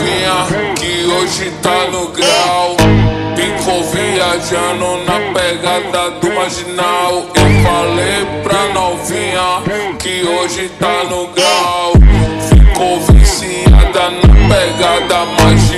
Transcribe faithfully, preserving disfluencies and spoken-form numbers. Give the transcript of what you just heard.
novinha que hoje tá no grau. Ficou viajando na pegada do marginal. Eu falei pra novinha que hoje tá no grau. Ficou viciada na pegada marginal.